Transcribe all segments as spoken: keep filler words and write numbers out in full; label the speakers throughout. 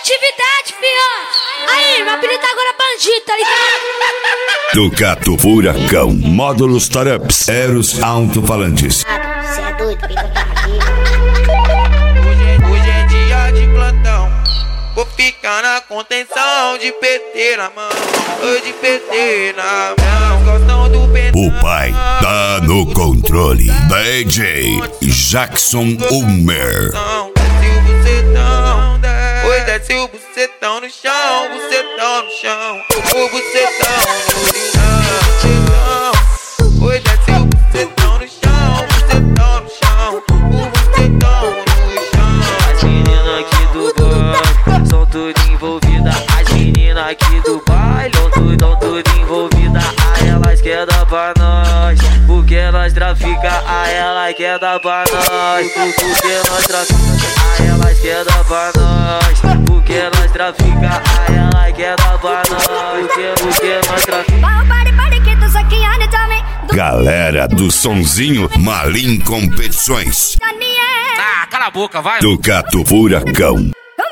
Speaker 1: atividade, fiote. Aí, meu apelido agora é bandido, tá ligado?
Speaker 2: Ducato Furacão, módulos startups, Eros alto-falantes.
Speaker 1: Cê é doido, pica tá aqui.
Speaker 3: Hoje, hoje é dia de plantão. Vou ficar na contenção de P T na mão. Ou de P T na mão. Gostam do P T.
Speaker 2: O pai tá no controle. D J Jackson Ulmer.
Speaker 3: Oi, desce o bucetão no chão, bucetão no chão, o bucetão no chão. Oi, desce o bucetão no chão, bucetão no chão, o bucetão no chão.
Speaker 4: As meninas aqui do baile são tudo envolvidas. As meninas aqui do baile são tudo, tudo envolvidas. A elas quer dar pra nós, porque nós trafica. A elas quer dar pra nós, porque nós trafica. A elas quer dar pra nós, porque nós trafica. A ela quer dar pra nós, porque, porque nós trafica.
Speaker 2: Galera do sonzinho Malim Competições.
Speaker 4: Ah, cala a boca, vai.
Speaker 2: Ducato Furacão.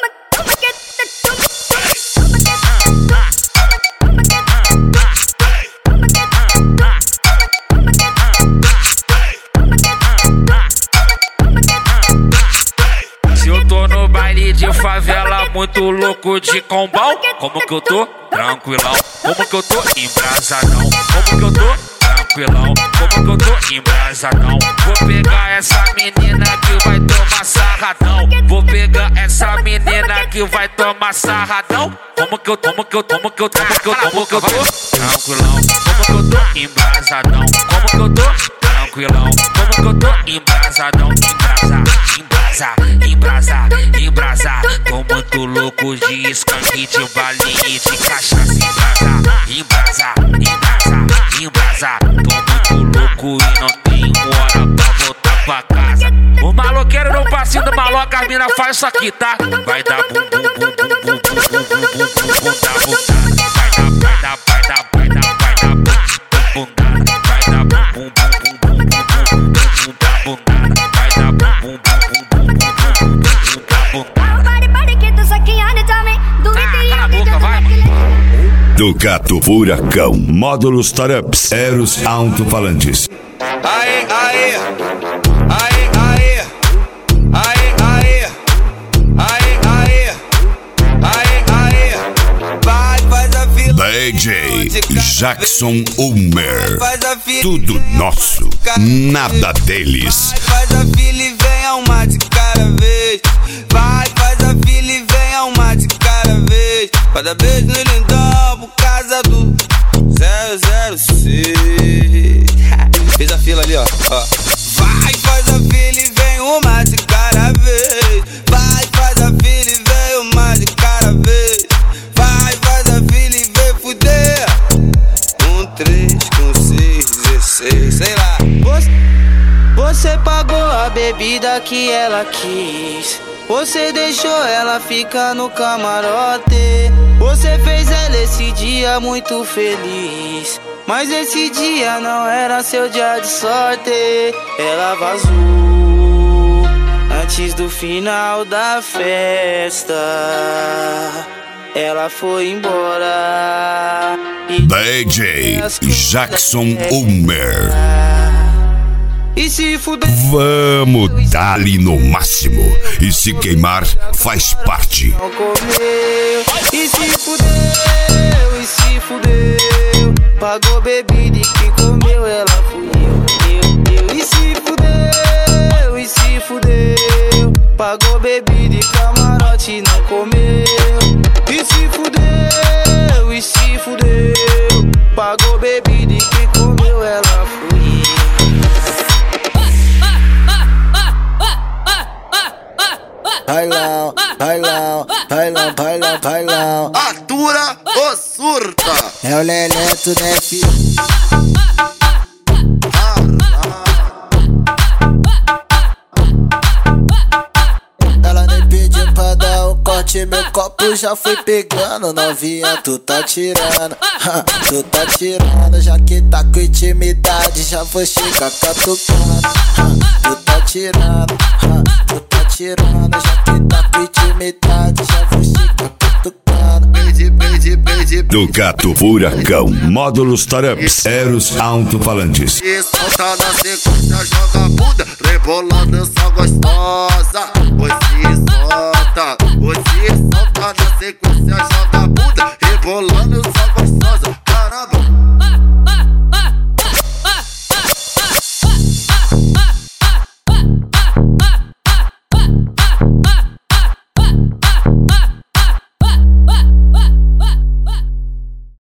Speaker 4: De favela, muito louco de combão. Como que eu tô? Tranquilão. Como que eu tô? Embrasadão. Como que eu tô? Tranquilão. Como que eu tô? Embrasadão. Vou pegar essa menina que vai tomar sarradão. Vou pegar essa menina que vai tomar sarradão. Como que eu, como que eu, como que eu, como que eu, como que eu tô? Tranquilão. Como que eu tô? Embrasadão. Como que eu tô? Tranquilão. Como que eu tô? Embrasadão. Embrasa, embrasa, embrasa, embrasa. Tô muito louco de skunk, de balinha, de cachaça. Embrasa, embrasa, embrasa, embrasa. Tô muito louco e não tenho hora pra voltar pra casa. O maloqueiro no passinho do maloca, as mina faz isso aqui, tá? Vai dar bum bum bum bum bum bum bum bum bum bum da bundada. Vai dar, vai dar, vai dar, vai dar, vai dar bum bundada. Vai dar bum bum bum bum bum bum bum da bundada. Vai dar bum bum bum bum bum bum bum da bundada. Ah, cala a boca, vai, mano.
Speaker 2: Ducato Furacão, módulos startups, Eros alto-falantes.
Speaker 3: Aê, aê, aê, aê, aê, aê, aê, aê, aê, aê. Vai, faz a fila.
Speaker 2: D J Jackson Ulmer. Tudo nosso, nada deles.
Speaker 3: Vai, faz a fila e venha uma de cada vez. Vai, faz a fila e venha uma de cada vez. Cada beijo no lindão por causa do zero zero seis. Fez a fila ali, ó, ó. Vai, faz a fila e vem uma de cada vez. Vai, faz a fila e vem uma de cada vez. Vai, faz a fila e vem fuder. Um, três, com seis, dezesseis, sei lá.
Speaker 5: Você, você pagou a bebida que ela quis. Você deixou ela ficar no camarote. Você fez ela esse dia muito feliz, mas esse dia não era seu dia de sorte. Ela vazou antes do final da festa. Ela foi embora e
Speaker 2: D J Jackson Ulmer.
Speaker 5: E se fuder,
Speaker 2: vamos dar-lhe no máximo. E se queimar, faz parte.
Speaker 5: não comeu. E se fudeu, e se fudeu. Pagou bebida e quem comeu ela fui eu, eu, eu. E se fudeu, e se fudeu. Pagou bebida e camarote não comeu. E se fudeu, e se fudeu. Pagou bebida e quem comeu ela fui eu.
Speaker 6: Bailão, bailão, bailão, bailão, bailão.
Speaker 7: Atura ou surta?
Speaker 6: É o Leleto, né, filho? Ela nem pediu pra dar um corte, meu copo já foi pegando. Novinha, tu tá tirando, tu tá tirando. Já que tá com intimidade, já vou chegar catucando. Tu tá tirando, tu tá tirando, já que tá com intimidade, já vou chegar cutucando.
Speaker 7: Pede, pede, pede.
Speaker 2: Ducato Furacão, módulos Taramps, Eros alto-falantes.
Speaker 7: E solta na sequência, joga a bunda, rebolando essa gostosa. Você solta, você solta na sequência, joga a bunda, rebolando